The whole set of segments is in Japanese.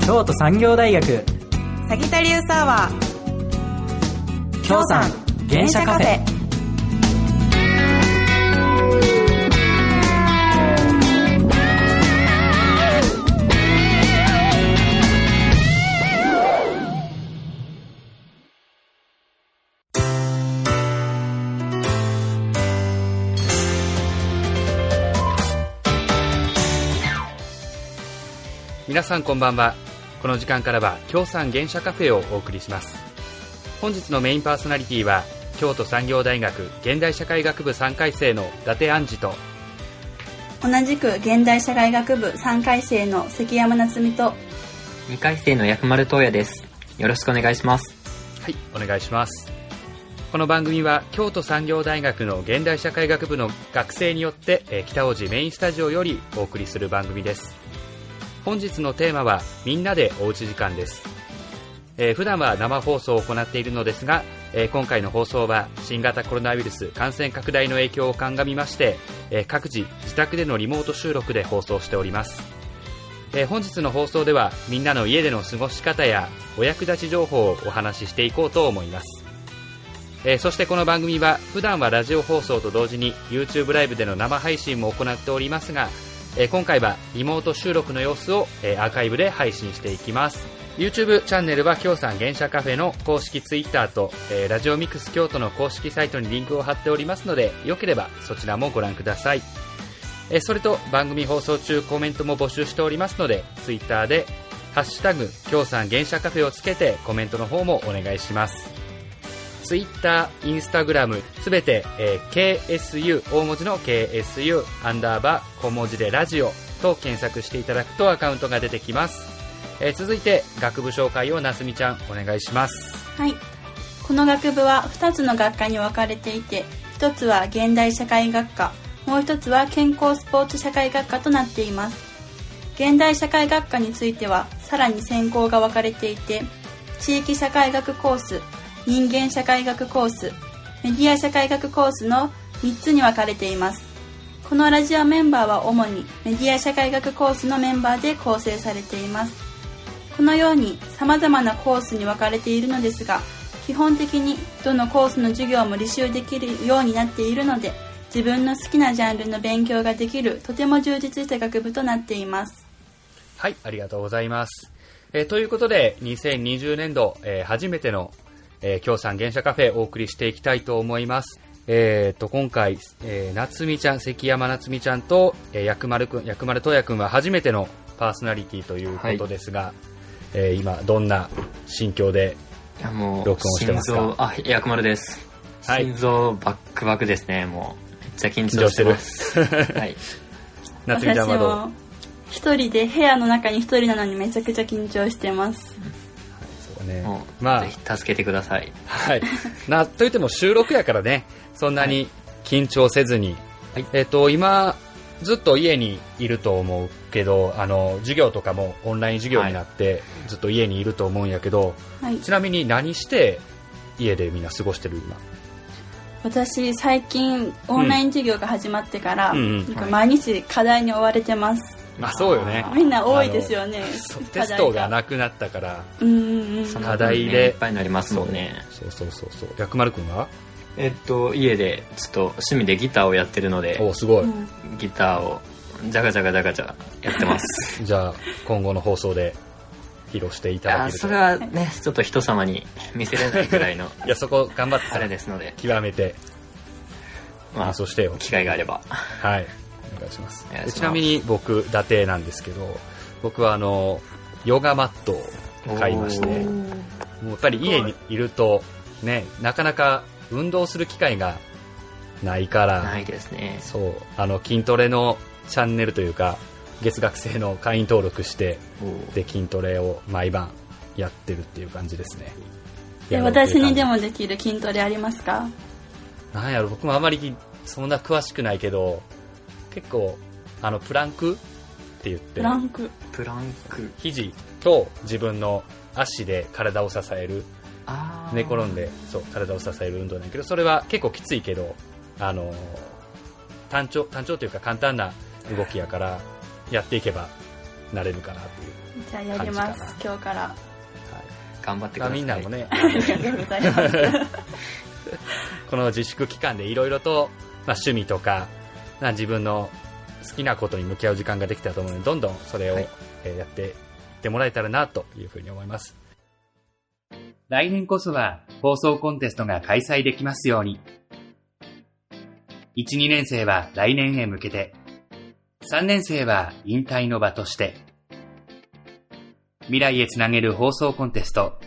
京都産業大学サギタリウスアワー京産原車カフェ。 皆さんこんばんは。この時間からは京産原車カフェをお送りします。本日のメインパーソナリティは京都産業大学現代社会学部3回生の伊達杏兒と、 同じく現代社会学部3回生の関山夏美と、 2回生の薬丸東也です。よろしくお願いします。 はい、お願いします。この番組は京都産業大学の現代社会学部の学生によって北大路メインスタジオよりお送りする番組です。本日のテーマはみんなでおうち時間です。普段は生放送を行っているのですが、今回の放送は新型コロナウイルス感染拡大の影響を鑑みまして、各自自宅でのリモート収録で放送しております。本日の放送ではみんなの家での過ごし方やお役立ち情報をお話ししていこうと思います。そしてこの番組は普段はラジオ放送と同時に YouTube ライブでの生配信も行っておりますが、今回はリモート収録の様子をアーカイブで配信していきます。 YouTube チャンネルは京産原車カフェの公式 Twitter とラジオミックス京都の公式サイトにリンクを貼っておりますので、よければそちらもご覧ください。それと番組放送中コメントも募集しておりますので、 Twitter でハッシュタグ京産原車カフェをつけてコメントの方もお願いします。ツイッター、インスタグラムすべて、KSU 大文字の KSU アンダーバー小文字でラジオと検索していただくとアカウントが出てきます。続いて学部紹介をなすみちゃんお願いします。 はい、この学部は2つの学科に分かれていて、1つは現代社会学科、もう1つは健康スポーツ社会学科となっています。現代社会学科についてはさらに専攻が分かれていて、地域社会学コース、人間社会学コース、メディア社会学コースの3つに分かれています。このラジオメンバーは主にメディア社会学コースのメンバーで構成されています。このように様々なコースに分かれているのですが、基本的にどのコースの授業も履修できるようになっているので、自分の好きなジャンルの勉強ができるとても充実した学部となっています。 はい、ありがとうございます。ということで2020年度、初めての京産原車カフェお送りしていきたいと思います。今回、夏美ちゃん、関山夏美ちゃんと、薬丸東也くんは初めてのパーソナリティということですが、はい、今どんな心境で録音してますか？ 薬丸です。 はい、 心臓バックバクですね。もうめっちゃ緊張してます。はい。 夏美ちゃんはどう？ 私も一人で部屋の中に一人なのにめちゃくちゃ緊張してます。 もうぜひ助けてください。 はい。といっても収録やからね、そんなに緊張せずに、はい、今ずっと家にいると思うけど、授業とかもオンライン授業になって、はい、ずっと家にいると思うんやけど、はい、ちなみに何して家でみんな過ごしてる今？ 私最近オンライン授業が始まってから、毎日課題に追われてます。 まあそうよね。 みんな多いですよね。 テストがなくなったから、課題でいっぱいになりますもんね。 そう。薬丸くんは？ 家でちょっと趣味でギターをやってるので、 おすごい。 ギターをジャガジャガやってます。 じゃあ今後の放送で披露していただけると。 それはね、ちょっと人様に見せれないくらいのいや、そこ頑張ってあれですので、 極めてまあそうしてよ。 機会があれば。 はい。お願いします。ちなみに僕伊達なんですけど、僕はヨガマットを買いまして、もうやっぱり家にいるとね、なかなか運動する機会がないから、 ないですね。 そう、筋トレのチャンネルというか月額制の会員登録して、で筋トレを毎晩やってるっていう感じですね。 私にでもできる筋トレありますか？ なんやろ、僕もあまりそんな詳しくないけど、結構プランクって言って、 プランク肘と自分の足で体を支える、寝転んでそう体を支える運動なんだけど、それは結構きついけど、単調というか簡単な動きやからやっていけばなれるかなっていう。 じゃあやります、今日から。はい、 頑張ってください。 みんなもね。 ありがとうございます。 この自粛期間でいろいろと、趣味とか、自分の好きなことに向き合う時間ができたと思うので、どんどんそれを、やっていってもらえたらなというふうに思います。来年こそは放送コンテストが開催できますように。1、2年生は来年へ向けて、3年生は引退の場として、未来へつなげる放送コンテスト。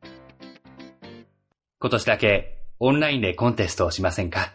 今年だけオンラインでコンテストをしませんか？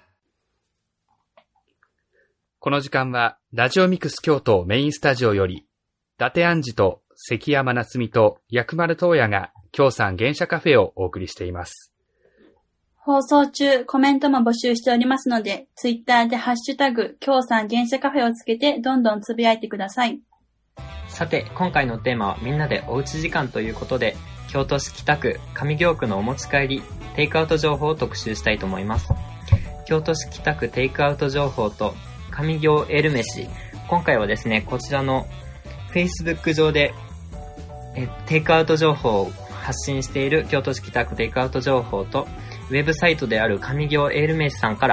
この時間はラジオミクス京都メインスタジオより、伊達杏二と関山夏美と薬丸東也が京産原社カフェをお送りしています。 放送中コメントも募集しておりますので、ツイッターでハッシュタグ京産原社カフェをつけてどんどんつぶやいてください。 さて、今回のテーマはみんなでおうち時間ということで、京都市北区上京区のお持ち帰りテイクアウト情報を特集したいと思います。京都市北区テイクアウト情報と上京エルメシ。今回はですね、こちらの Facebook 上でテイクアウト情報を発信している京都市北区テイクアウト情報と、ウェブサイトである上京エルメシさんから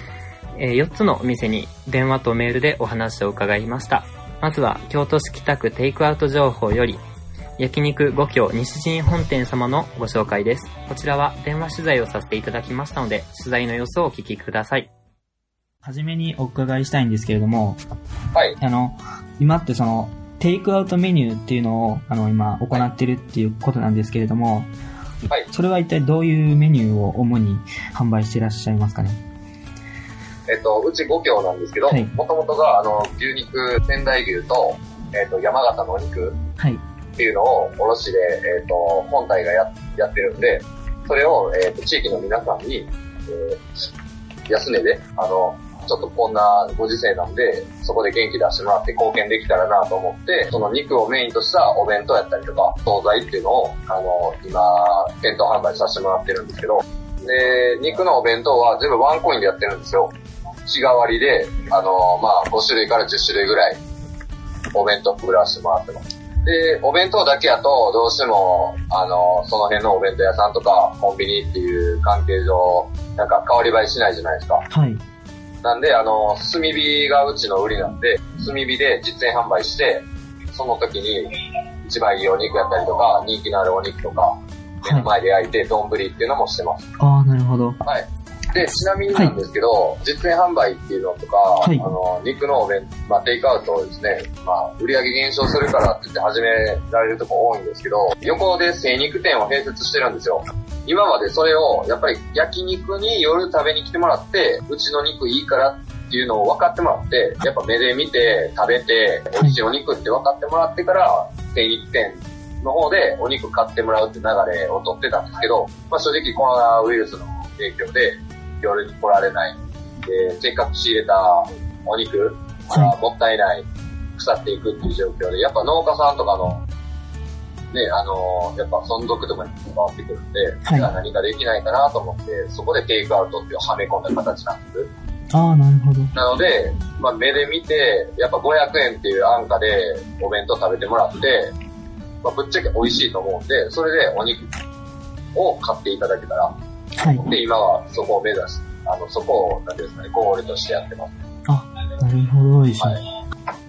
、4つのお店に電話とメールでお話を伺いました。まずは京都市北区テイクアウト情報より、焼肉五京西陣本店様のご紹介です。こちらは電話取材をさせていただきましたので、取材の様子をお聞きください。 はじめにお伺いしたいんですけれども、 はい。 今ってテイクアウトメニューっていうのを、今行ってるっていうことなんですけれども、 はい。 それは一体どういうメニューを主に販売していらっしゃいますかね？ うち五京なんですけど、もともとが、牛肉、仙台牛と、山形のお肉っていうのを卸で、本体がやってるんで、それを、地域の皆さんに、安値で、ちょっとこんなご時世なんで、そこで元気出してもらって貢献できたらなと思って、その肉をメインとしたお弁当やったりとか、惣菜っていうのを、今、店頭販売させてもらってるんですけど、で、肉のお弁当は全部ワンコインでやってるんですよ。日替わりで、5種類から10種類ぐらい、お弁当作らせてもらってます。で、お弁当だけやと、どうしても、その辺のお弁当屋さんとか、コンビニっていう関係上、なんか変わり映えしないじゃないですか。 はい。 なんで、炭火がうちの売りなんで、炭火で実演販売して、その時に一番いいお肉やったりとか、人気のあるお肉とか、目の前で焼いて、丼っていうのもしてます。 ああ、なるほど。 はい。で、ちなみになんですけど、実演販売っていうのとか、肉のお弁当、テイクアウトをですね、売り上げ減少するからって言って始められるとこ多いんですけど、横で精肉店を併設してるんですよ。今までそれを、やっぱり焼肉に夜食べに来てもらって、うちの肉いいからっていうのを分かってもらって、やっぱ目で見て、食べて、美味しいお肉って分かってもらってから、精肉店の方でお肉買ってもらうって流れを取ってたんですけど、正直コロナウイルスの影響で、夜に来られない。で、せっかく仕入れたお肉がもったいない、腐っていくっていう状況で、やっぱ農家さんとかの、ね、やっぱ存続とかに関わってくるんで、何かできないかなと思って、そこでテイクアウトっていうはめ込んだ形なんです。 ああ、なるほど。 なので、目で見て、やっぱ500円っていう安価でお弁当食べてもらって、ぶっちゃけ美味しいと思うんで、それでお肉を買っていただけたら、 はい。 で、今はそこを目指して、そこを、なんていうんですかね、ゴールとしてやってます。 あ、なるほどですね。はい、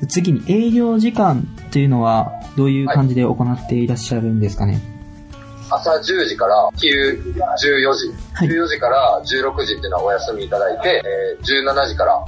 次に営業時間っていうのはどういう感じで行っていらっしゃるんですかね？ 朝10時から14時、はい、14時から16時っていうのはお休みいただいて、17時から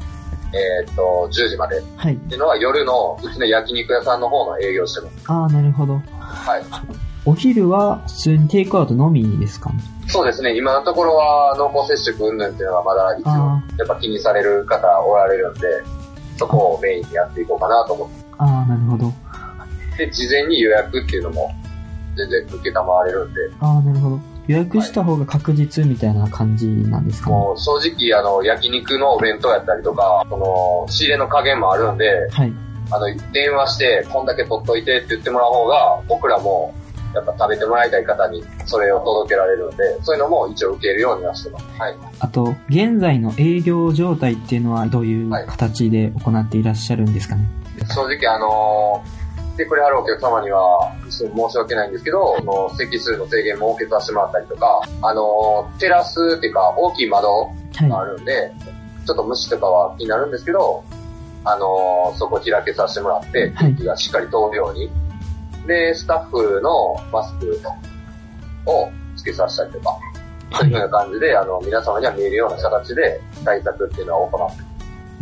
10時までっていうのは夜のうちの焼肉屋さんの方の営業してます。 ああ、なるほど。 はい。 お昼は普通にテイクアウトのみですかね？ そうですね。今のところは濃厚接触云々っていうのはまだ一応やっぱ気にされる方おられるんで、そこをメインにやっていこうかなと思って。 ああ、なるほど。 で、事前に予約っていうのも全然受けたまわれるんで。 ああ、なるほど。予約した方が確実みたいな感じなんですかね？ もう正直焼肉のお弁当やったりとか、仕入れの加減もあるんで、 はい。 電話してこんだけ取っといてって言ってもらう方が、僕らもやっぱ食べてもらいたい方にそれを届けられるんで、そういうのも一応受けるようにはしてます。はい。 あと、現在の営業状態っていうのはどういう形で行っていらっしゃるんですかね？ 正直てくれはるお客様には、申し訳ないんですけど、席数の制限設けさせてもらったりとか、テラスっていうか、大きい窓があるんで、ちょっと虫とかは気になるんですけど、そこ開けさせてもらって、空気がしっかり通るように。で、スタッフのマスクをつけさせたりとか、そういうような感じで、皆様には見えるような形で対策っていうのは行っています。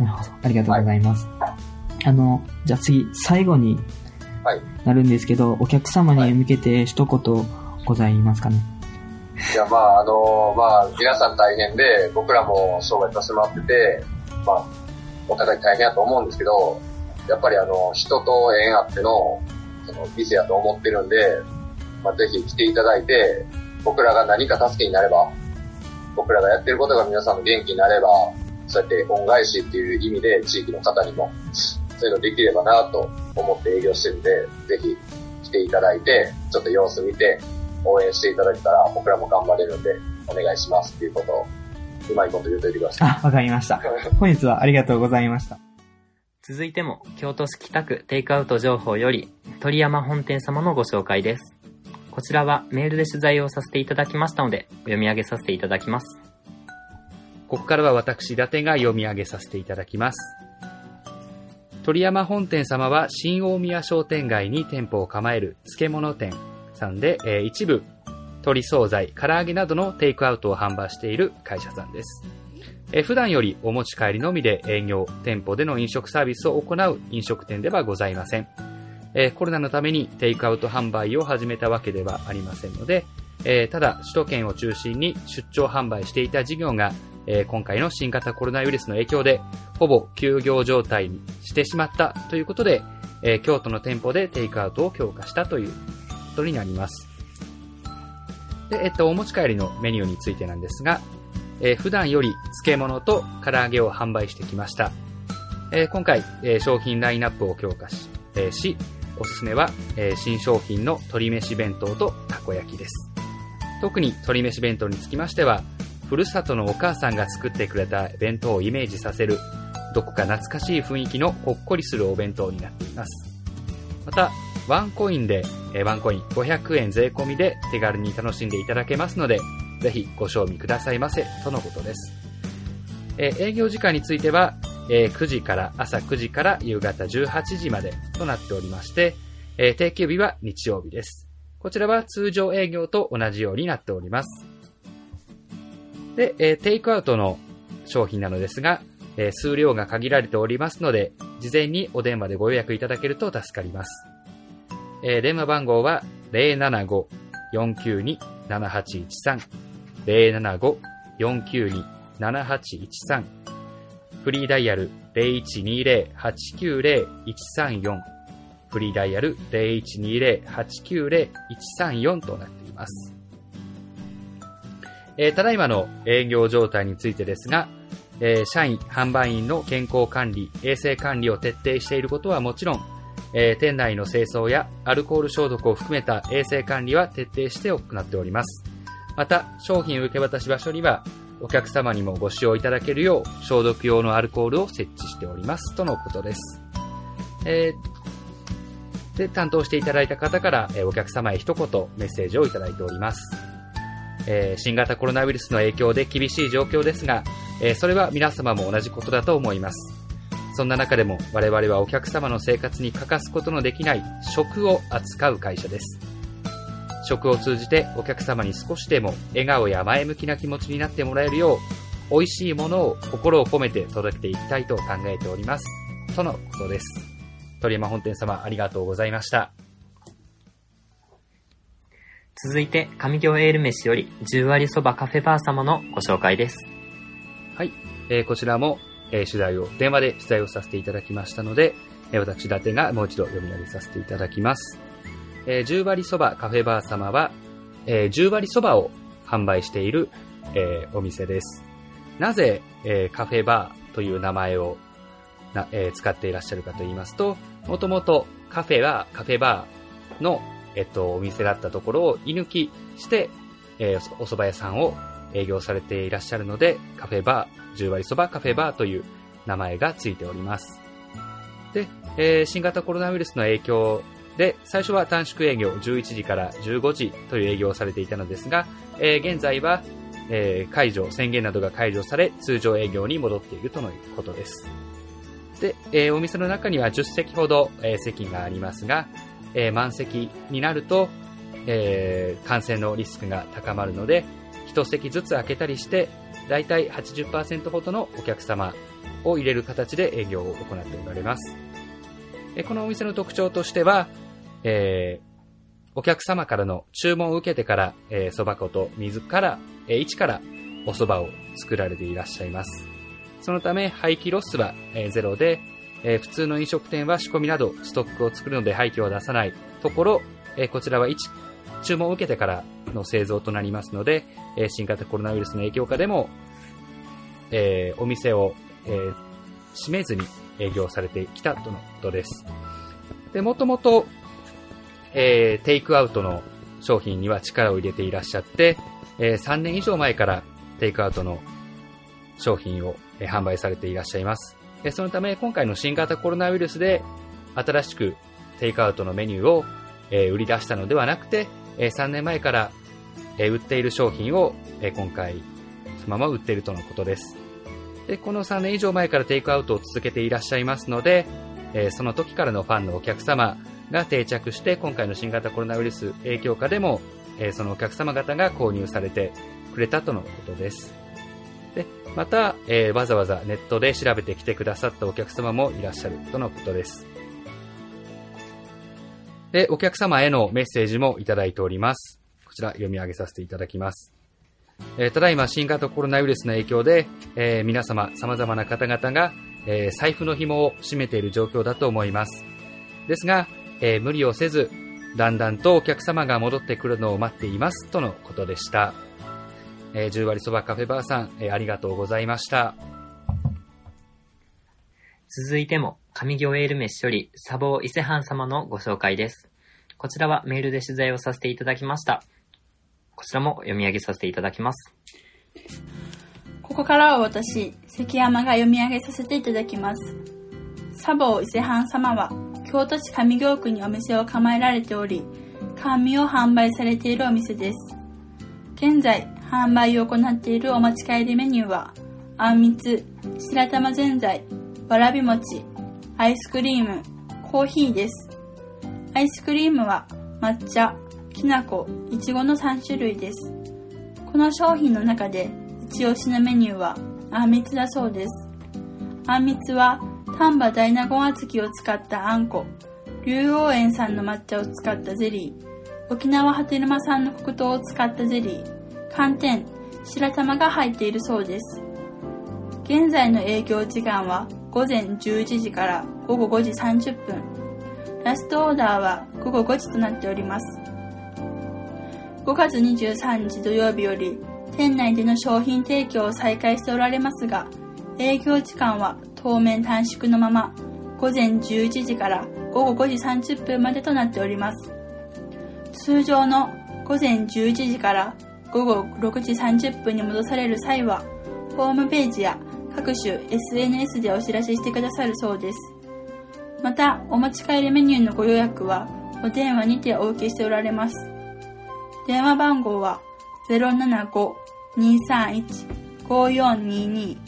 なるほど。ありがとうございます。じゃあ次、最後になるんですけど、お客様に向けて一言ございますかね。 いや、皆さん大変で、僕らも商売させてもらってて、お互い大変やと思うんですけど、やっぱり人と縁あっての、店やと思ってるんで、ぜひ来ていただいて、僕らが何か助けになれば、僕らがやってることが皆さんの元気になれば、そうやって恩返しっていう意味で地域の方にも、そういうのできればなと思って営業してるんで、ぜひ来ていただいて、ちょっと様子見て、応援していただけたら僕らも頑張れるんで、お願いしますっていうことを、うまいこと言うといてください。 わかりました。本日はありがとうございました。 続いても、京都市北区テイクアウト情報より、鳥山本店様のご紹介です。こちらはメールで取材をさせていただきましたので、読み上げさせていただきます。 ここからは私、伊達が読み上げさせていただきます。鳥山本店様は新大宮商店街に店舗を構える漬物店さんで、一部鶏惣菜、唐揚げなどのテイクアウトを販売している会社さんです。普段よりお持ち帰りのみで営業、店舗での飲食サービスを行う飲食店ではございません。コロナのためにテイクアウト販売を始めたわけではありませんので、ただ首都圏を中心に出張販売していた事業が、今回の新型コロナウイルスの影響でほぼ休業状態にしてしまったということで、京都の店舗でテイクアウトを強化したということになります。で、お持ち帰りのメニューについてなんですが、普段より漬物と唐揚げを販売してきました。今回、商品ラインナップを強化し、おすすめは、新商品の鶏飯弁当とたこ焼きです。特に鶏飯弁当につきましては、ふるさとのお母さんが作ってくれた弁当をイメージさせる、どこか懐かしい雰囲気のほっこりするお弁当になっています。また、ワンコイン500円税込みで手軽に楽しんでいただけますので、ぜひご賞味くださいませとのことです。営業時間については、朝9時から夕方18時までとなっておりまして、定休日は日曜日です。こちらは通常営業と同じようになっております。で、テイクアウトの商品なのですが、数量が限られておりますので、事前にお電話でご予約いただけると助かります。電話番号は 075-492-7813 075-492-7813 フリーダイヤル 0120-890-134 フリーダイヤル 0120-890-134 となっています。ただいまの営業状態についてですが、社員、販売員の健康管理、衛生管理を徹底していることはもちろん、店内の清掃やアルコール消毒を含めた衛生管理は徹底して行っております。また、商品受け渡し場所には、お客様にもご使用いただけるよう消毒用のアルコールを設置しておりますとのことです。で、担当していただいた方から、お客様へ一言メッセージをいただいております。新型コロナウイルスの影響で厳しい状況ですが、それは皆様も同じことだと思います。そんな中でも我々はお客様の生活に欠かすことのできない食を扱う会社です。食を通じてお客様に少しでも笑顔や前向きな気持ちになってもらえるよう、美味しいものを心を込めて届けていきたいと考えております。とのことです。鳥山本店様、ありがとうございました。 続いて、上京エール飯より10割そばカフェバー様のご紹介です。 はい、こちらも、電話で取材をさせていただきましたので、私、伊達がもう一度読み上げさせていただきます。10割そばカフェバー様は、10割そばを販売している、お店です。なぜ、カフェバーという名前を使っていらっしゃるかと言いますと、もともとカフェはカフェバーの、お店だったところを居抜きして、お蕎麦屋さんを営業されていらっしゃるので、カフェバー、10割そばカフェバーという名前がついております。で、新型コロナウイルスの影響で、最初は短縮営業11時から15時という営業をされていたのですが、現在は、宣言などが解除され、通常営業に戻っているとのことです。で、お店の中には10席ほど、席がありますが、満席になると、感染のリスクが高まるので、1席ずつ空けたりして、だいたい 80% ほどのお客様を入れる形で営業を行っておられます。このお店の特徴としては、お客様からの注文を受けてから、蕎麦粉と水から、一からお蕎麦を作られていらっしゃいます。そのため廃棄ロスは、ゼロで、普通の飲食店は仕込みなどストックを作るので廃棄を出さないところ、こちらは注文を受けてからの製造となりますので、新型コロナウイルスの影響下でも、お店を、閉めずに営業されてきたとのことです。で、もともと、テイクアウトの商品には力を入れていらっしゃって、3年以上前からテイクアウトの商品を販売されていらっしゃいます。そのため今回の新型コロナウイルスで新しくテイクアウトのメニューを売り出したのではなくて、3年前から売っている商品を今回そのまま売っているとのことです。で、この3年以上前からテイクアウトを続けていらっしゃいますので、その時からのファンのお客様が定着して、今回の新型コロナウイルス影響下でも、そのお客様方が購入されてくれたとのことです。で、また、わざわざネットで調べてきてくださったお客様もいらっしゃるとのことです。で、お客様へのメッセージもいただいております。こちら読み上げさせていただきます。ただいま新型コロナウイルスの影響で、皆様様々な方々が、財布の紐を締めている状況だと思います。ですが、無理をせず、だんだんとお客様が戻ってくるのを待っていますとのことでした。10割そばカフェバーさん、ありがとうございました。 続いても、上行エールメッシよりサボー伊勢藩様のご紹介です。こちらはメールで取材をさせていただきました。こちらも読み上げさせていただきます。 ここからは私、関山が読み上げさせていただきます。サボー伊勢藩様は、京都市上京区にお店を構えられており、甘味を販売されているお店です。現在、販売を行っているお持ち帰りメニューは、あんみつ、白玉ぜんざい、わらび餅、アイスクリーム、コーヒーです。アイスクリームは抹茶、きなこ、いちごの3種類です。この商品の中で一押しのメニューはあんみつだそうです。あんみつは丹波大納言小豆を使ったあんこ、竜王園産の抹茶を使ったゼリー、沖縄波照間産の黒糖を使ったゼリー、寒天、白玉が入っているそうです。現在の営業時間は午前11時から午後5時30分。ラストオーダーは午後5時となっております。5月23日土曜日より店内での商品提供を再開しておられますが、営業時間は当面短縮のまま午前11時から午後5時30分までとなっております。通常の午前11時から午後6時30分に戻される際は、ホームページや各種 SNS でお知らせしてくださるそうです。また、お持ち帰りメニューのご予約はお電話にてお受けしておられます。電話番号は 075-231-5422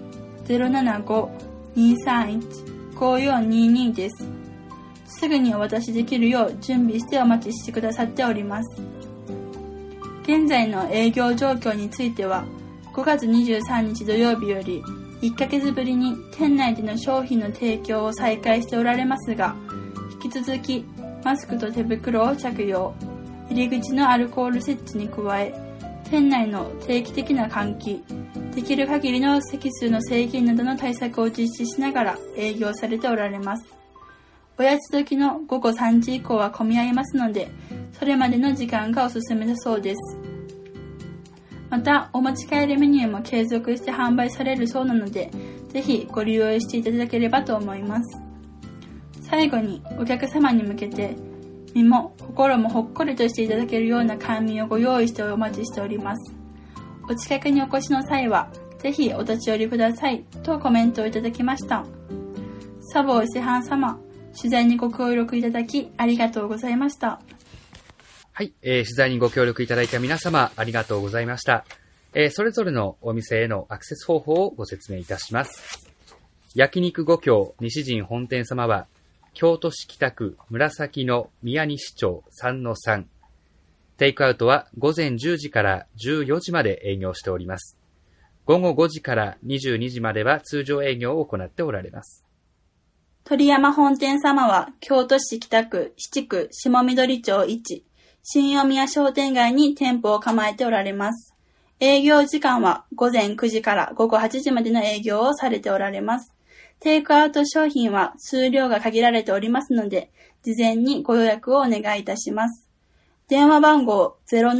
075-231-5422 です。すぐにお渡しできるよう準備してお待ちしてくださっております。現在の営業状況については、5月23日土曜日より1ヶ月ぶりに店内での商品の提供を再開しておられますが、引き続きマスクと手袋を着用、入り口のアルコール設置に加え、店内の定期的な換気、できる限りの席数の制限などの対策を実施しながら営業されておられます。おやつ時の午後3時以降は混み合いますので、それまでの時間がおすすめだそうです。また、お持ち帰りメニューも継続して販売されるそうなので、ぜひご利用していただければと思います。最後にお客様に向けて、身も心もほっこりとしていただけるような甘味をご用意してお待ちしております。お近くにお越しの際は、ぜひお立ち寄りくださいとコメントをいただきました。サボー伊勢藩様、 取材にご協力いただきありがとうございました。 はい、取材にご協力いただいた皆様ありがとうございました。それぞれのお店へのアクセス方法をご説明いたします。焼肉五郷西陣本店様は、京都市北区紫の宮西町 3-3。テイクアウトは午前10時から14時まで営業しております。午後5時から22時までは通常営業を行っておられます。 鳥山本店様は、京都市北区七区下緑町1、新大宮商店街に店舗を構えておられます。営業時間は午前9時から午後8時までの営業をされておられます。テイクアウト商品は数量が限られておりますので、事前にご予約をお願いいたします。電話番号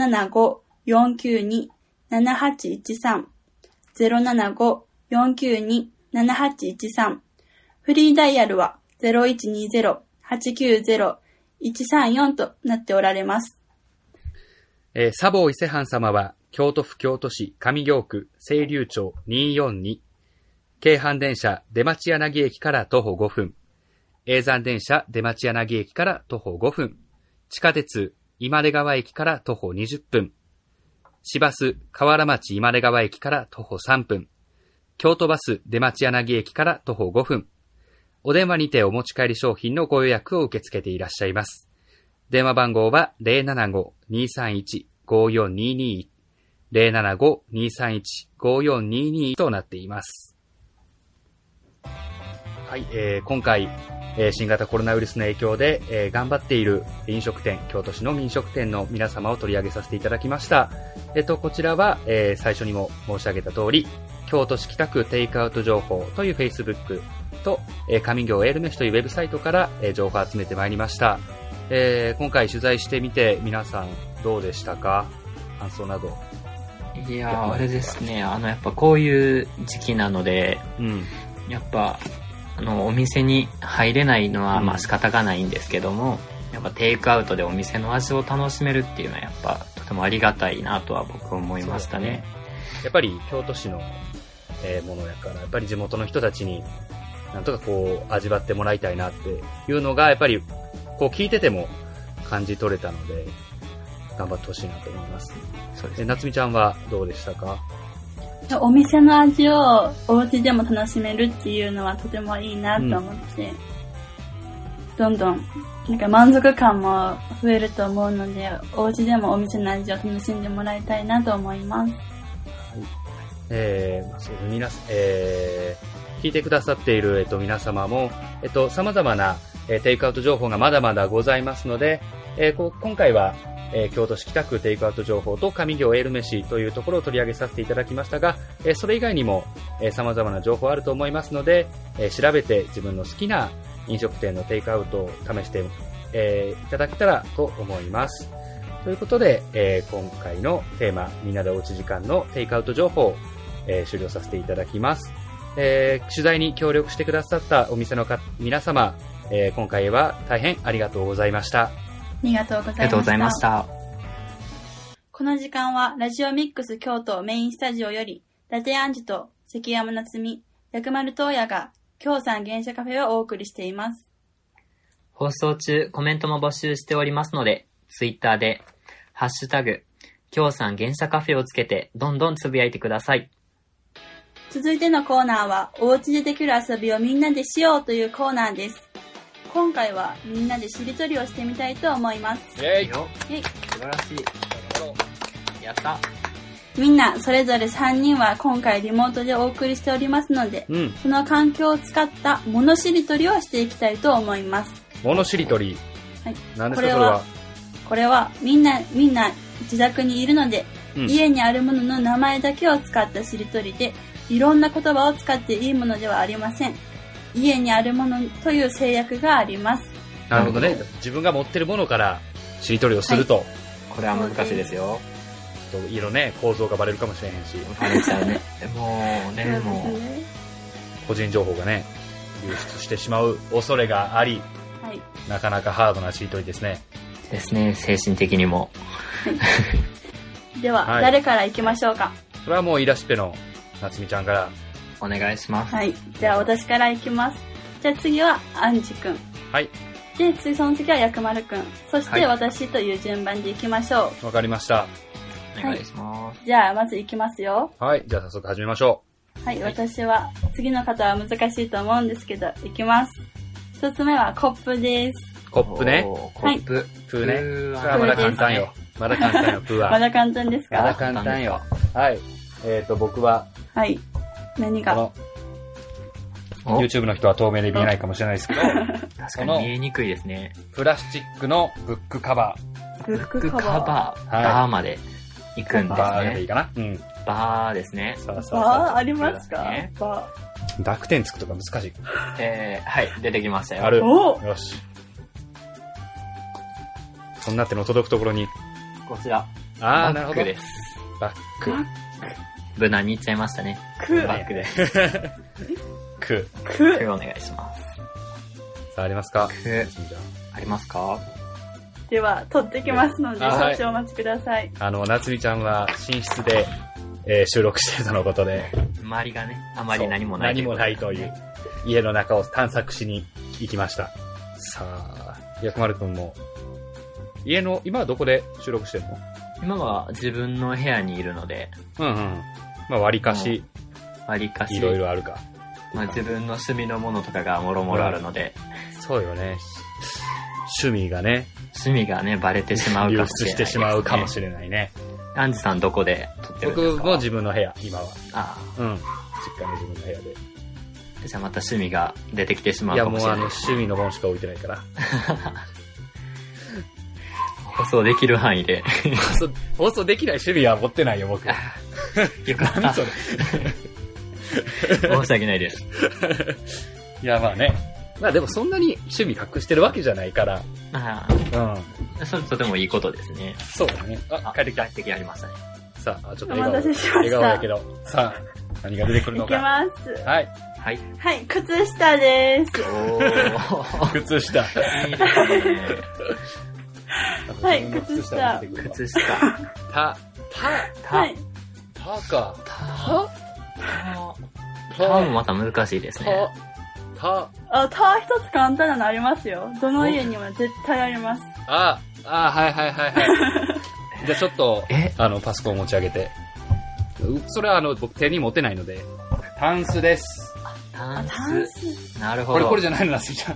075-492-7813 075-492-7813 フリーダイヤルは 0120-890-134 となっておられます。 佐坊伊勢藩様は、京都府京都市上京区清流町242。京阪電車出町柳駅から徒歩5分。叡山電車出町柳駅から徒歩5分。地下鉄今出川駅から徒歩20分。市バス河原町今出川駅から徒歩3分。京都バス出町柳駅から徒歩5分。お電話にてお持ち帰り商品のご予約を受け付けていらっしゃいます。電話番号は 075-231-5422 075-231-5422 となっています。はい、今回、新型コロナウイルスの影響で、頑張っている飲食店、京都市の飲食店の皆様を取り上げさせていただきました。こちらは、最初にも申し上げた通り、京都市北区テイクアウト情報という Facebook と、上京エール飯というウェブサイトから、情報を集めてまいりました。今回取材してみて皆さんどうでしたか？感想など。 いやー、あれですね。やっぱこういう時期なので、やっぱ、お店に入れないのはまあ仕方がないんですけども、やっぱテイクアウトでお店の味を楽しめるっていうのはやっぱとてもありがたいなとは僕は思いましたね。 やっぱり京都市の、ものやから、やっぱり地元の人たちになんとかこう味わってもらいたいなっていうのがやっぱりこう聞いてても感じ取れたので、頑張ってほしいなと思います。そうですね。夏美ちゃんはどうでしたか？ お店の味をお家でも楽しめるっていうのはとてもいいなと思って、どんどんなんか満足感も増えると思うので、お家でもお店の味を楽しんでもらいたいなと思います。はい。 そう皆さん、聞いてくださっている皆様も様々なテイクアウト情報がまだまだございますので、今回は京都市北区テイクアウト情報と上京エール飯というところを取り上げさせていただきましたが、それ以外にも様々な情報あると思いますので、調べて自分の好きな飲食店のテイクアウトを試していただけたらと思います。ということで、今回のテーマみんなでおうち時間のテイクアウト情報を、終了させていただきます。取材に協力してくださったお店の皆様、今回は大変ありがとうございました。 ありがとうございました。この時間はラジオミックス京都メインスタジオより伊達杏樹と関山夏美、薬丸東也が京さん原車カフェをお送りしています。 放送中コメントも募集しておりますので、ツイッターでハッシュタグ京さん原車カフェをつけてどんどんつぶやいてください。 続いてのコーナーはお家でできる遊びをみんなでしようというコーナーです。今回はみんなでしりとりをしてみたいと思います。 イェイよ。素晴らしい。やった。 みんなそれぞれ3人は今回リモートでお送りしておりますので、その環境を使った物しりとりをしていきたいと思います。 物しりとり。 はい。 何ですかそれは。 これはみんな自宅にいるので、家にあるものの名前だけを使ったしりとりで、いろんな言葉を使っていいものではありません。家にあるものという制約があります。 なるほどね。自分が持ってるものからしりとりをすると、はい、 これは難しいですよ。 色ね、構造がバレるかもしれへんし、 バレちゃうね。もうね、 個人情報がね流出してしまう恐れがあり、 はい、 なかなかハードなしりとりですね。 ですね、精神的にも。 では、はい、誰から行きましょうか。 それはもうイラスペの夏美ちゃんからお願いします。 はい。じゃあ私から行きます。じゃあ次はアンジ君。 はい。 で、その次は薬丸くん。そして私という順番でいきましょう。わかりました。 お願いします。 じゃあ、まずいきますよ。 はい。じゃあ早速始めましょう。はい。私は、次の方は難しいと思うんですけど、いきます。一つ目はコップです。 コップね。 コップ。 プーね。まだ簡単よ。まだ簡単よ、プーは。 まだ簡単ですか？ まだ簡単よ。はい。僕は、 はい。何が YouTube の人は透明で見えないかもしれないですけど、 確かに見えにくいですね。 プラスチックのブックカバー。ブックカバー。バーまで行くんですね。 バーでいいかな。うん。 バーですね。 バーありますか？バー。濁点つくとか難しい。 はい、出てきましたよ。 ある。よし。そんな手の届くところに。 こちら。 なるほど。 バックです。 バック。 無難にいっちゃいましたね。バックです。 くお願いします。 さあ、ありますか？ ありますか？ では、取ってきますので、少々お待ちください。 夏美ちゃんは寝室で、収録しているとのことで。 周りがね、あまり何もない。 何もないという、家の中を探索しに行きました。さあ、薬丸くんも、今はどこで収録してるの？ 今は自分の部屋にいるので。 まあ、割かし。いろいろあるか。 まあ、自分の趣味のものとかがもろもろあるので。 そうよね。趣味がね、 バレてしまうかもしれない、ね。流出してしまうかもしれないね。アンジさんどこで撮ってるんですか？ 僕も自分の部屋、今は。実家の自分の部屋で。 じゃあまた趣味が出てきてしまうかもしれない。 いや、もう趣味の本しか置いてないから。 放送できる範囲で。 放送できない趣味は持ってないよ、僕。よく何それ。申し訳ないです。 いや、まあね。まあでもそんなに趣味隠してるわけじゃないから。 それとてもいいことですね。 そうだね。帰ってきありましたね。 さあ、ちょっと笑顔やけど。さあ、何が出てくるのか。 いきます。 はい。 はい、靴下です。 靴下。 いいですね。 はい、靴下。 はい。タもまた難しいですね。 タ一つ簡単なのありますよ。どの家にも絶対あります。 はい。じゃあちょっと、パソコンを持ち上げて。それは僕手に持てないので。タンスです。 タンス。なるほど。 これじゃないのな、すいちゃん。 ち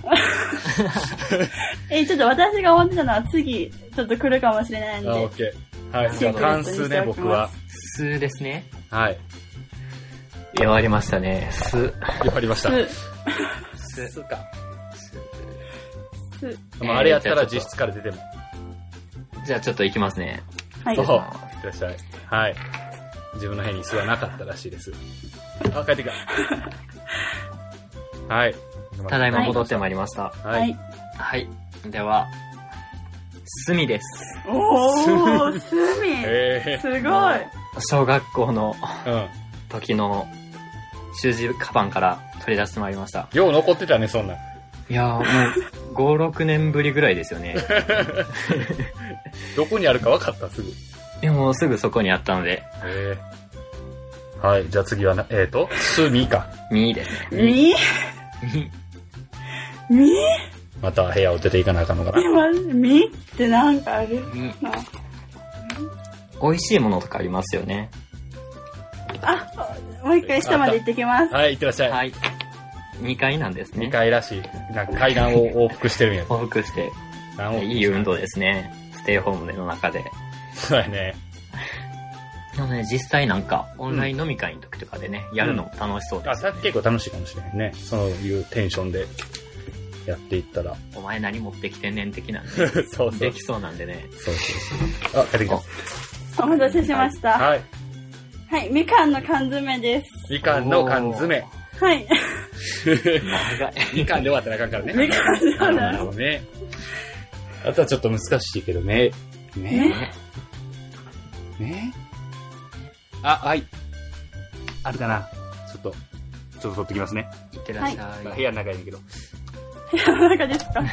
ょっと私が思ってたのは次、ちょっと来るかもしれないんで。 オッケー。はい。じゃあタンスね、僕は。 スですね。 はい。 弱りましたね。 弱りました。スか。あれやったら実質から出ても。 じゃあちょっと行きますね。 はい。 いってらっしゃい。はい。自分の部屋に椅子はなかったらしいです。帰ってきた。はい。 ただいま戻ってまいりました。 はい。 はい。では、隅です。 おー、隅。すごい。 小学校の時の習字カバンから取り出してまいりました。 よう残ってたね、そんな。 いやー、もう、5、6年ぶりぐらいですよね。 どこにあるか分かった、すぐ。 いや、もうすぐそこにあったので。 はい、じゃあ次は隅か。 みですね。みまた部屋を出ていかなあかんのかな。 みってなんかある？ 美味しいものとかありますよね。 もう一回下まで行ってきます。 はい、行ってらっしゃい。 はい。2階なんですね。 2階らしい。なんか階段を往復してるんや。 往復して。いい運動ですね。ステイホームの中で。 そうやね。 でもね、実際なんか、オンライン飲み会の時とかでね、やるのも楽しそうです、ね。 結構楽しいかもしれないね。そういうテンションでやっていったら。 お前何持ってきてんねん的なんで。 そうできそうなんでね。 そう。帰ってきた。 お待たせしました。 はい。 はい、みかんの缶詰です。 みかんの缶詰。 はい。 みかんで終わったらあかんからね。 みかんで終わったら。 ね。あとはちょっと難しいけどね。はい。あるかな。ちょっと取ってきますね。 いってらっしゃい。 部屋の中やねんけど。 部屋の中ですか？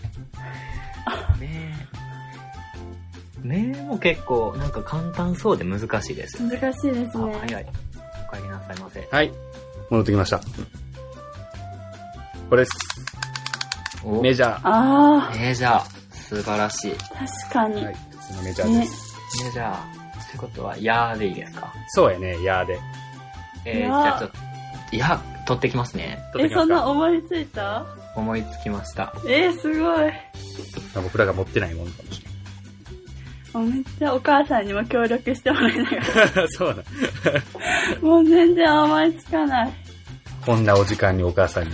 目も結構なんか簡単そうで難しいです。 難しいですね。 早い。お帰りなさいませ。 はい。戻ってきました。これです。 メジャー。 あメジャー。素晴らしい。 確かに。 はい、普通のメジャーです。 メジャー。ってことは、ヤーでいいですか？ そうやね、ヤーで。 じゃあちょっと、取ってきますね。 そんな思いついた？ 思いつきました。 すごい。 僕らが持ってないものかもしれない。 めっちゃお母さんにも協力してもらいながら。 そうだ。 もう全然思いつかない。 こんなお時間にお母さんに。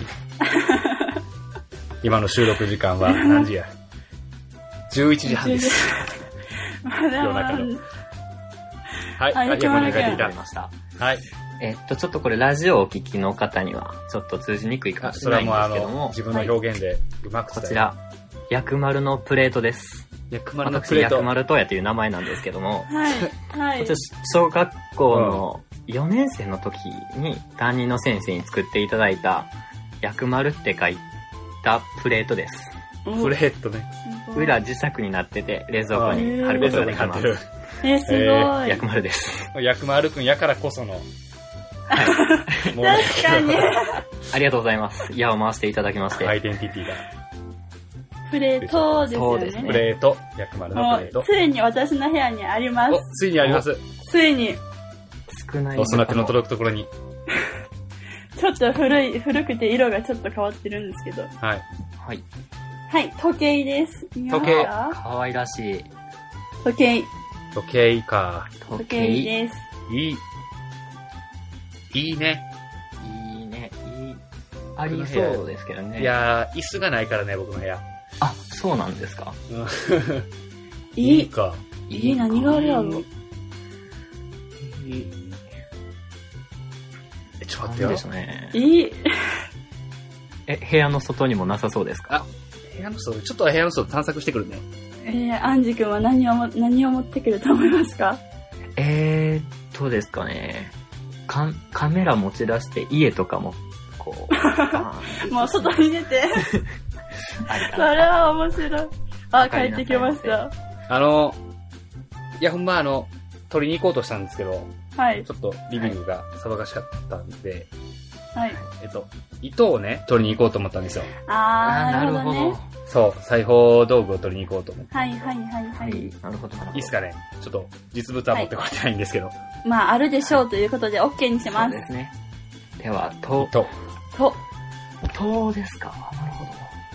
今の収録時間は何時や？11時半です。夜中の。はい、ありがとうございました。はい。 ちょっとこれラジオをお聞きの方にはちょっと通じにくいかもしれないんですけども。 自分の表現でうまく伝える。 こちら、薬丸のプレートです。 薬丸のプレート。 薬丸とやという名前なんですけども。 はい。 こちら小学校の4年生の時に担任の先生に作っていただいた薬丸って書いたプレートです。 プレートね。 裏磁石になってて冷蔵庫に貼ることができます。 すごい。 薬丸です。 薬丸くんやからこその。 はい。確かに。 ありがとうございます。矢を回していただきまして。 アイデンティティが。 プレートですよね。 プレート。薬丸のプレート。 ついに私の部屋にあります。 ついにあります。 ついに。 少ない。 おそらくの届くところに。 ちょっと古くて色がちょっと変わってるんですけど。 はい。 はい。 はい、時計です。 時計。 かわいらしい。 時計。 時計か。 時計です。 いい。いいね。 いいね。ありそうですけどね。 いやー、椅子がないからね、僕の部屋。 あ、そうなんですか。 いいか。 何があるやろ。 ちょっと待ってよ。 ですね。部屋の外にもなさそうですか？ 部屋の外、ちょっと部屋の外探索してくるね。 アンジ君は何を持ってくると思いますか？ ですかね。カメラ持ち出して家とかも、こう。もう外に出て。それは面白い。帰ってきました。 いやほんま取りに行こうとしたんですけど、 はい。 ちょっとリビングが騒がしかったんで、 はい。 糸をね、取りに行こうと思ったんですよ。 なるほど。 そう、裁縫道具を取りに行こうと思って。 はい。 なるほど。 いいっすかね？ちょっと実物は持ってこれてないんですけど。 まあ、あるでしょうということで OK にします。 そうですね。では、 とですか？なるほ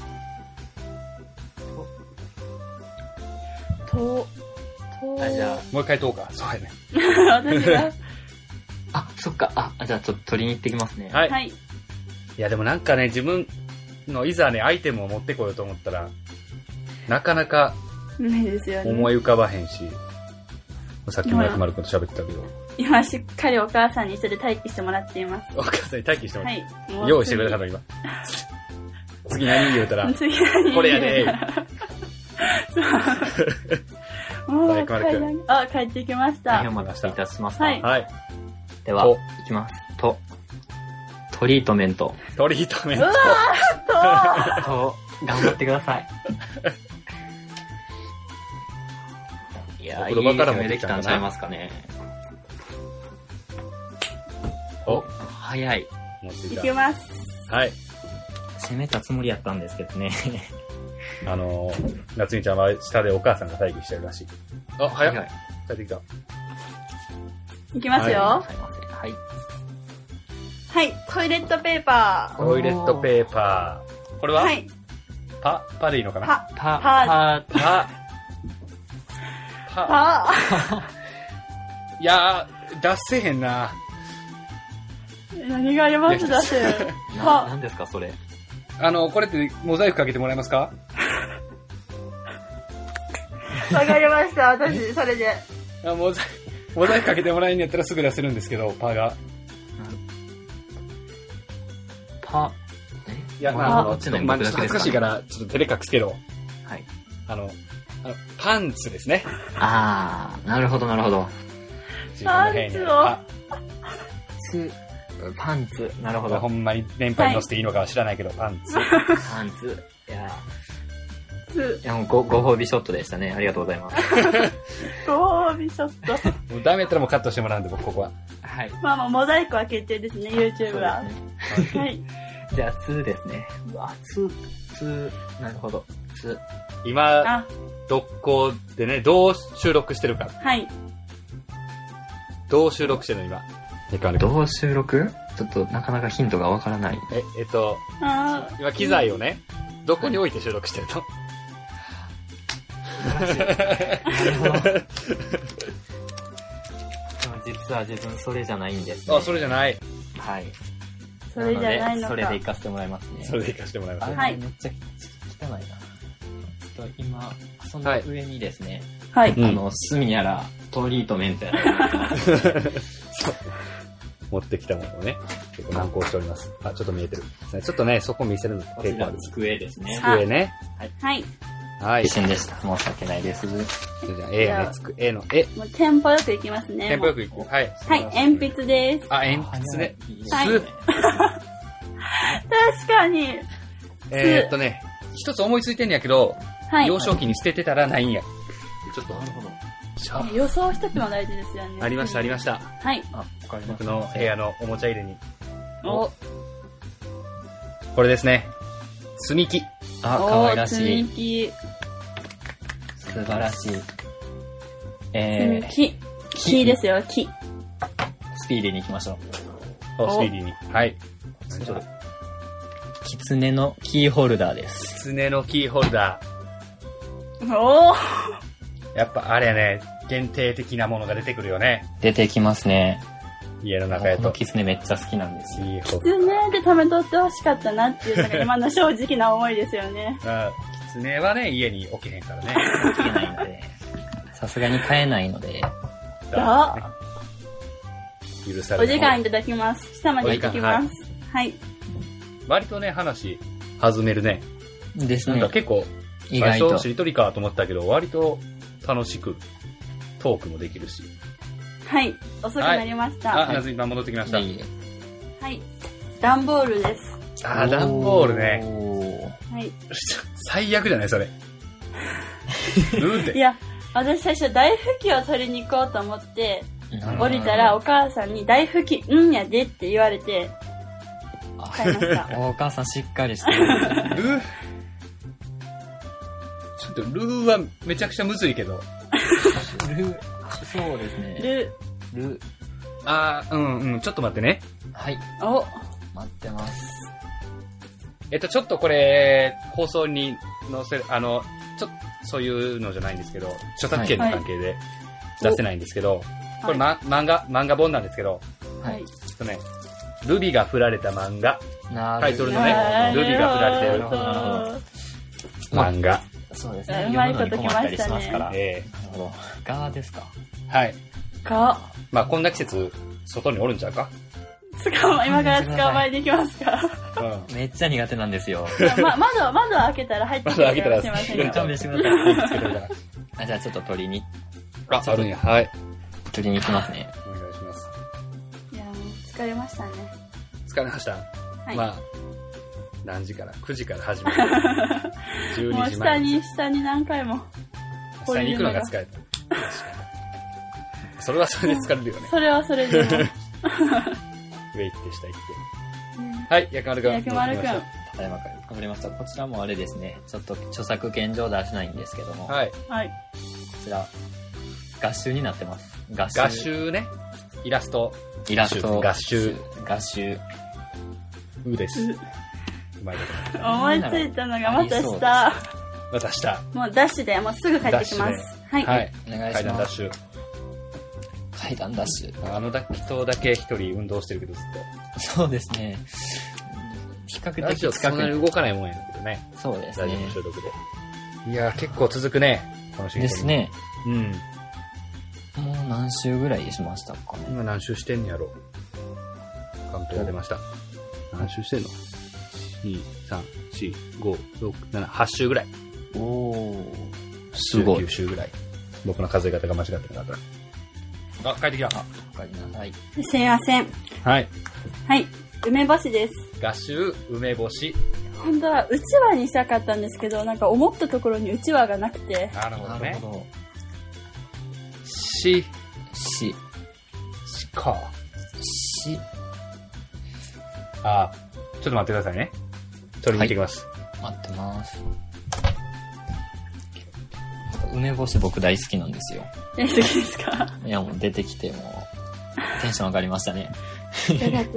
ど。 じゃあ、 もう一回とうか。そうやね。 私が。 そっか。じゃあちょっと取りに行ってきますね。 はい。いや、でもなんかね、自分のいざね、アイテムを持ってこようと思ったら、なかなか、 ないですよね。 思い浮かばへんし、さっきも薬丸くんと喋ってたけど。 今しっかりお母さんに一緒で待機してもらっています。 お母さんに待機してもらって。 はい。 用意してくれたの今。次何言うたら、これやでもう帰ってきました。 お待たせいたしました。 はい。 では、いきます。トリートメント。 トリートメント。 頑張ってください。いやー、いい夢できたんちゃいますかね。早い。 いきます。 はい。 攻めたつもりやったんですけどね。 夏美ちゃんは下でお母さんが待機してるらしい。早い。帰ってきた。 いきますよ。 はい。 トイレットペーパー。 トイレットペーパー。これははい。 パでいいのかな？ パ。 いやー、出せへんな。 何があります出せ。 何ですかそれ。 これってモザイクかけてもらえますか？ わかりました、私、それで。 モザイクかけてもらえんやったらすぐ出せるんですけど、パが。いや、ちょっと恥ずかしいから、ちょっと照れ隠すけど。 はい。 パンツですね。 なるほど。パンツ。なるほど。 ほんまに年配に乗せていいのかは知らないけど、パンツ。 いやもうご褒美ショットでしたね。ありがとうございます。 ご褒美ショット。もうダメやったらもうカットしてもらうんで、僕ここは。 はい。 まあモザイクは決定ですね、YouTube は。はい。 じゃあ、2ですね。うわ、2、なるほど。2。 今、どこでね、どう収録してるか。 はい。 どう収録してるの今。 どう収録？ちょっとなかなかヒントがわからない。 今機材をね、どこに置いて収録してるの？ 実は自分それじゃないんです、ね。 あ、それじゃない。 はい。 それじゃないのか。 それで行かせてもらいますね。 それで行かせてもらいます。 はい。 めっちゃ汚いな。ちょっと今、その上にですね、 はい。 炭やら、トリートメントやら。 持ってきたものをね、結構難航しております。あ、ちょっと見えてる。ちょっとね、そこ見せるの結構ある。机ですね。 机ね。 はい。 はい。 一瞬でした。申し訳ないです。 じゃあ、絵ね、絵の絵。 もうテンポよくいきますね。 テンポよくいく。はい。 はい、鉛筆です。 あ、鉛筆ね。 はい。確かに。 一つ思いついてんやけど、 はい。 幼少期に捨ててたらないんや。ちょっと。なるほど。 予想しとくの大事ですよね。 ありました、ありました。 はい。 僕の部屋のおもちゃ入れに。 お。 これですね。積み木。 あ、かわいらしい。 積み木。 素晴らしい。 積み木。木ですよ、木。 スピーディーに行きましょう。スピーディーに。はい。 何それ？狐のキーホルダーです。 狐のキーホルダー。おー。 やっぱあれやね、限定的なものが出てくるよね。 出てきますね。 家の中やと。 この狐めっちゃ好きなんですよ。 狐で食べとってほしかったなっていうのが今の正直な思いですよね。 狐はね、家に置けへんからね。 置けないので。さすがに買えないので。 許されない。 お時間いただきます。下まで行ってきます。はい。 割とね、話、弾めるね。 ですね。 なんか結構、最初しりとりかと思ったけど、割と楽しくトークもできるし。 はい。遅くなりました。 なずみさん戻ってきました。はい 。段ボールです。 段ボールね。 はい。 最悪じゃないそれ。 いや、私最初大拭きを取りに行こうと思って、降りたらお母さんに大拭き、やでって言われて、買いました。 お母さんしっかりしてる。 ちょっとルーはめちゃくちゃむずいけど。 そうですね。ル。 ちょっと待ってね。 はい。 お、 待ってます。 ちょっとこれ、放送に載せる、そういうのじゃないんですけど、著作権の関係で出せないんですけど、これ漫画本なんですけど、 はい。 ルビが振られた漫画。タイトルのね、ルビが振られてる漫画。 そうですね。 うまいこときましたね。 なるほど。ガーですか？ はい。 ガー。 まあ、こんな季節、外におるんちゃうか？ 今から捕まえていきますか？ めっちゃ苦手なんですよ。 窓開けたら入ってきてくれませんか？ 勘弁してください。じゃあちょっと取りに。 あるんや。はい。 取りに行きますね。 お願いします。 いや、もう疲れましたね。 疲れました。 はい。 まあ、何時から ?9 時から始める。12時前。もう下に何回も。 下に行くのが疲れた。それはそれで疲れるよね。 それはそれでも。 上行って下行って。はい、薬丸くん。 薬丸くん。 ただいまから頑張りました。こちらもあれですね。ちょっと著作権上出せないんですけども。 はい。 はい。 こちら、画集になってます。 画集ね。イラスト。画集。です。うまいこと。 思いついたのがまた下。 また下。 もうダッシュで、もうすぐ帰ってきます。はい。 はい。 お願いします。 階段ダッシュ。 階段ダッシュ。 人だけ一人運動してるけどずっと。そうですね。比較的近くそんなに動かないもんやけどね。 そうですね。 ラジオの収録で。いや、結構続くね。この仕事ですね。 うん。 もう何週ぐらいしましたかね。 今何週してんやろ。カウントが出ました。何週してんの ?2、3、4、5、6、7、8週ぐらい。 おー。すごい。 9週ぐらい。僕の数え方が間違ってなかったら。あ、帰ってきた。 お帰りなさい。 すいません。 はい。 はい。梅干しです。 画集、梅干し。 本当は、うちわにしたかったんですけど、なんか思ったところにうちわがなくて。 なるほどね。 しか。あ、 ちょっと待ってくださいね。取りに行ってきます。 待ってます。梅干し僕大好きなんですよ。 大好きですか？ いやもう出てきてもうテンション上がりましたね。 よかったです。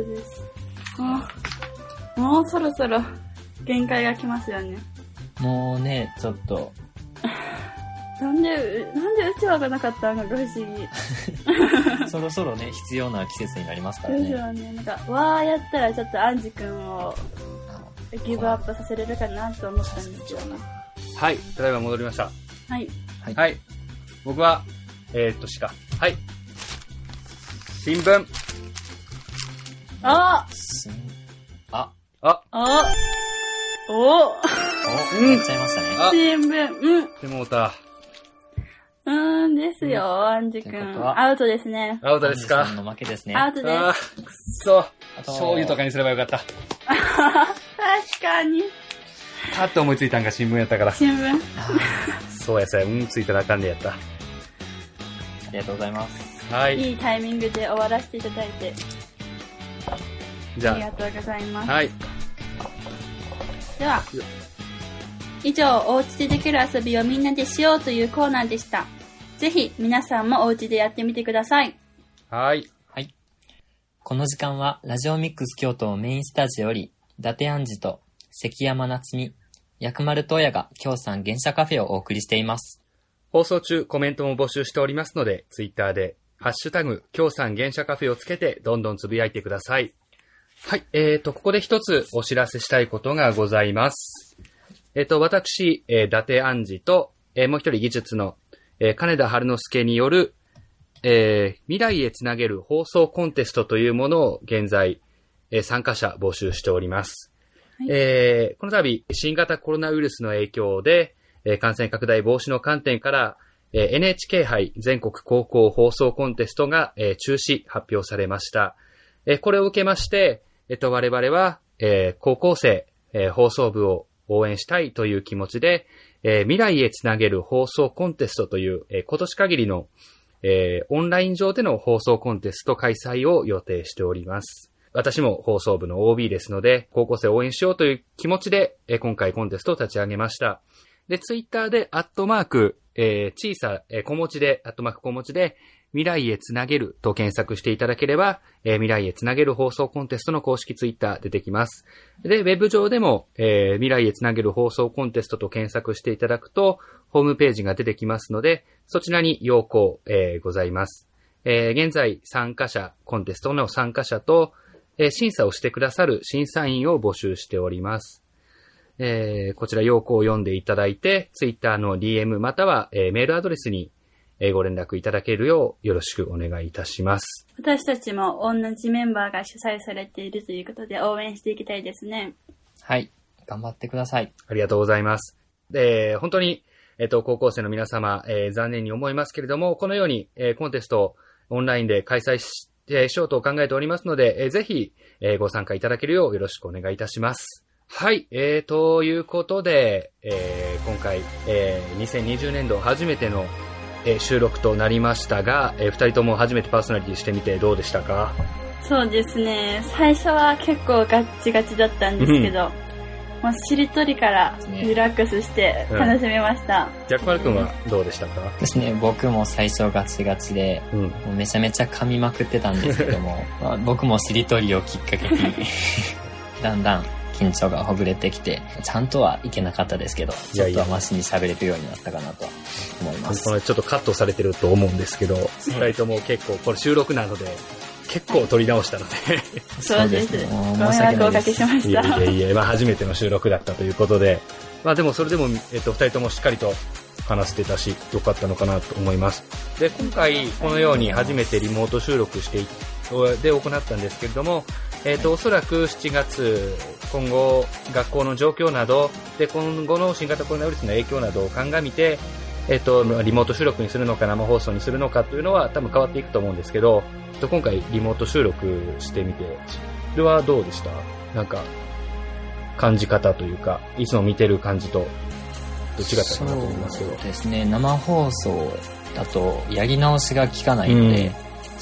もうそろそろ限界が来ますよね。 もうね、ちょっと。 なんでうちわがなかったのか不思議。 そろそろね、必要な季節になりますからね。 ですよね。なんか、わーやったらちょっとアンジ君をギブアップさせれるかなと思ったんですよね。 はい、ただいま戻りました。 はい。 はい。僕は、鹿。はい。新聞。 あやっちゃいましたね。 新聞。 でもうた。 ですよ、アンジ君。アウトですね。 アウトですか？ アンジさんの負けですね。 アウトです。 くっそ。醤油とかにすればよかった。 確かに。 パッと思いついたんが新聞やったから。 新聞。 そうやさや、ついたらあかんでやった。 ありがとうございます。 はい。 いいタイミングで終わらせていただいて。 じゃあ。 ありがとうございます。 はい。 では、以上、お家でできる遊びをみんなでしようというコーナーでした。ぜひ、皆さんもお家でやってみてください。 はい。 はい。この時間は、ラジオミックス京都メインスタジオより、伊達杏兒と関山夏美、薬丸東也が京さん原車カフェをお送りしています。 放送中、コメントも募集しておりますので、ツイッターで、ハッシュタグ、京さん原車カフェをつけて、どんどんつぶやいてください。はい。ここで一つお知らせしたいことがございます。私、伊達杏児と、もう一人技術の、金田春之助による、未来へつなげる放送コンテストというものを現在、参加者募集しております。はい、この度、新型コロナウイルスの影響で、感染拡大防止の観点から、NHK 杯全国高校放送コンテストが、中止発表されました。これを受けまして、我々は、高校生、放送部を応援したいという気持ちで、未来へつなげる放送コンテストという、今年限りの、オンライン上での放送コンテスト開催を予定しております。私も放送部の OB ですので、高校生を応援しようという気持ちで、今回コンテストを立ち上げました。で、ツイッターで、小さ、小文字で、小文字で、未来へつなげると検索していただければ、未来へつなげる放送コンテストの公式ツイッター出てきます。で、ウェブ上でも、未来へつなげる放送コンテストと検索していただくと、ホームページが出てきますので、そちらに要項、ございます。現在、コンテストの参加者と、審査をしてくださる審査員を募集しております。こちら要項を読んでいただいて、ツイッターの DM または、メールアドレスにご連絡いただけるようよろしくお願いいたします。 私たちも同じメンバーが主催されているということで応援していきたいですね。 はい。頑張ってください。 ありがとうございます。本当に、高校生の皆様、残念に思いますけれども、このように、コンテストをオンラインで開催しようと考えておりますので、ぜひ、ご参加いただけるようよろしくお願いいたします。はい。ということで、今回、2020年度初めての収録となりましたが、二人とも初めてパーソナリティしてみてどうでしたか？ そうですね。最初は結構ガッチガチだったんですけど、もうしりとりからリラックスして楽しみました。 薬丸くんはどうでしたか？ ですね、僕も最初ガチガチで、もうめちゃめちゃ噛みまくってたんですけども、僕もしりとりをきっかけにだんだん緊張がほぐれてきて、ちゃんとはいけなかったですけど、ちょっとはマシに喋れるようになったかなと思います。 ちょっとカットされてると思うんですけど、二人とも結構、これ収録なので、結構撮り直したので。 そうです。ご迷惑をおかけしました。 いえ、初めての収録だったということで、でもそれでも、二人ともしっかりと話してたし、良かったのかなと思います。で、今回、このように初めてリモート収録で行ったんですけれども、おそらく7月、今後、学校の状況など、で、今後の新型コロナウイルスの影響などを鑑みて、リモート収録にするのか生放送にするのかというのは多分変わっていくと思うんですけど、今回リモート収録してみて、それはどうでした？なんか、感じ方というか、いつも見てる感じと、違ったかなと思いますけど。 そうですね、生放送だとやり直しが効かないので、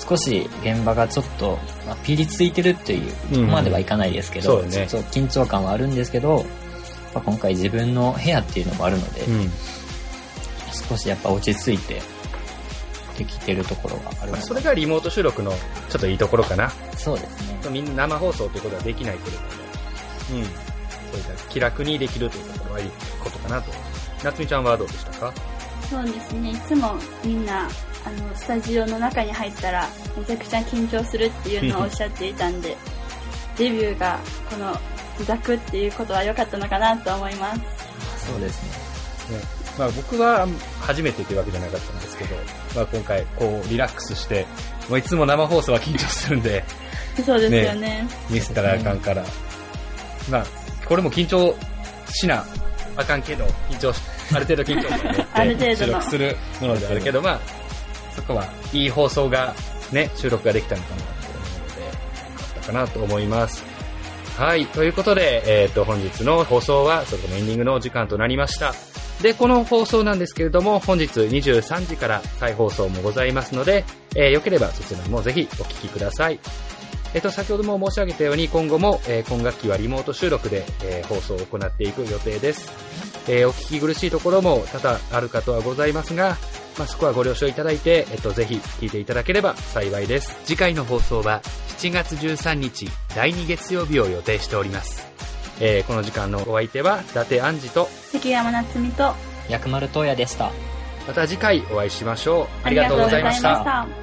少し現場がちょっと、ピリついてるっていうとこまではいかないですけど、ちょっと緊張感はあるんですけど、今回自分の部屋っていうのもあるので、少しやっぱ落ち着いてできてるところがあるので、 それがリモート収録のちょっといいところかな。 そうですね。 みんな生放送ということはできないけれども、そういった気楽にできるというところはいいことかなと。夏美ちゃんはどうでしたか？ そうですね、いつもみんなスタジオの中に入ったらめちゃくちゃ緊張するっていうのをおっしゃっていたんでデビューがこのザクっていうことは良かったのかなと思います。 そうですね。 僕は初めてというわけじゃなかったんですけど、今回こうリラックスしてもういつも生放送は緊張するんでそうですよね。 ミスったらあかんから、これも緊張しなあかんけどある程度緊張感を持って収録するものであるけど、そこはいい放送がね、収録ができたのかなと思うので、よかったかなと思います。はい、ということで、本日の放送はそろそろエンディングのお時間となりました。で、この放送なんですけれども、本日23時から再放送もございますので、よければそちらもぜひお聞きください。先ほども申し上げたように、今後も、今学期はリモート収録で、放送を行っていく予定です。お聞き苦しいところも多々あるかとはございますが、そこはご了承いただいて、ぜひ聞いていただければ幸いです。次回の放送は7月13日第2月曜日を予定しております。この時間のお相手は伊達杏二と関山夏美と薬丸東也でした。 また次回お会いしましょう。ありがとうございました。